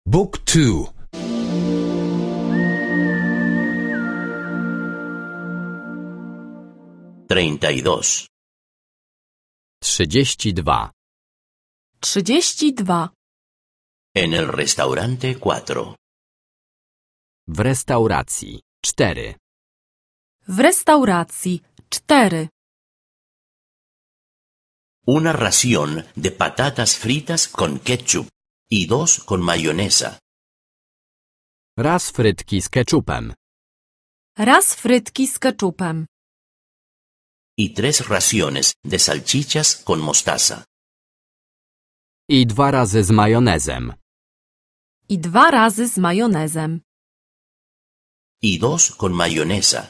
Book 2. 32. 32. 32. En el restaurante 4. W restauracji 4. W restauracji 4. Una ración de patatas fritas con ketchup y 2 con mayonesa. Raz frytki z keczupem. Raz frytki z keczupem. Y 3 raciones de salchichas con mostaza. I 2 razy z majonezem. I 2 razy z majonezem. Y 2 con mayonesa.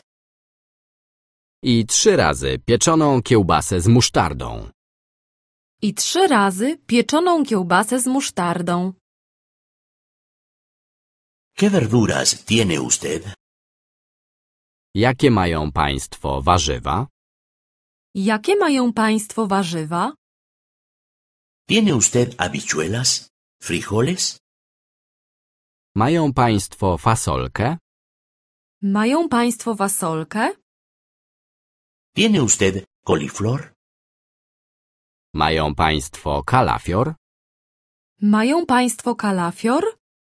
I 3 razy pieczoną kiełbasę z musztardą. I 3 razy pieczoną kiełbasę z musztardą. ¿Qué verduras tiene usted? Jakie mają państwo warzywa? Jakie mają państwo warzywa? ¿Tiene usted habichuelas? ¿Frijoles? Mają państwo fasolkę? Mają państwo fasolkę? ¿Tiene usted coliflor? Mają państwo kalafior? Mają państwo kalafior?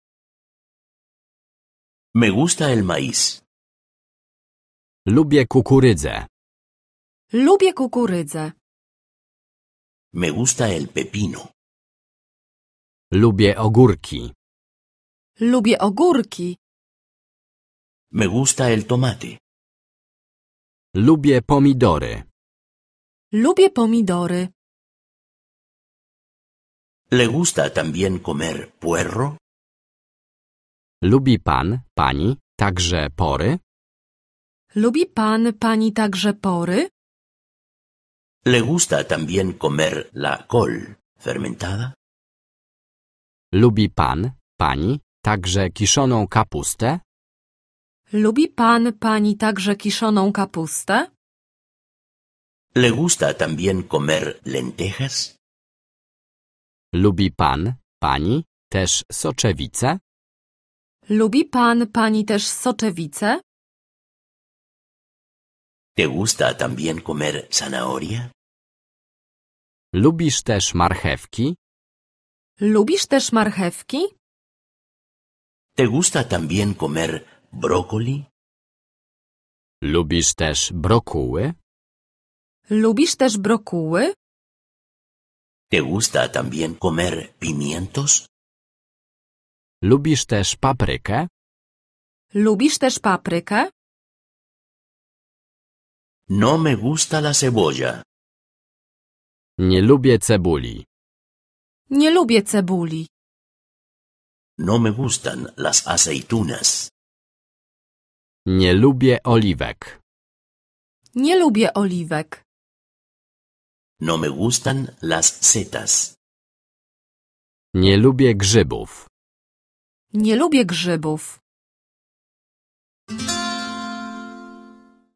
Me gusta el maíz. Lubię kukurydzę. Lubię kukurydzę. Me gusta el pepino. Lubię ogórki. Lubię ogórki. Me gusta el tomate. Lubię pomidory. Lubię pomidory. ¿Le gusta también comer puerro? Lubi pan, pani, także pory? Lubi pan, pani także pory? ¿Le gusta también comer la col fermentada? Lubi pan, pani, także kiszoną kapustę? Lubi pan, pani także kiszoną kapustę? ¿Le gusta también comer lentejas? Lubi pan, pani, też soczewicę? Lubi pan, pani też soczewicę? ¿Te gusta también comer zanahoria? Lubisz też marchewki? Lubisz też marchewki? ¿Te gusta también comer brócoli? Lubisz też brokuły? Lubisz też brokuły? ¿Te gusta también comer pimientos? Lubisz też paprykę? Lubisz też paprykę? No me gusta la cebolla. Nie lubię cebuli. Nie lubię cebuli. No me gustan las aceitunas. Nie lubię oliwek. Nie lubię oliwek. No me gustan las setas. Nie lubię grzybów. Nie lubię grzybów.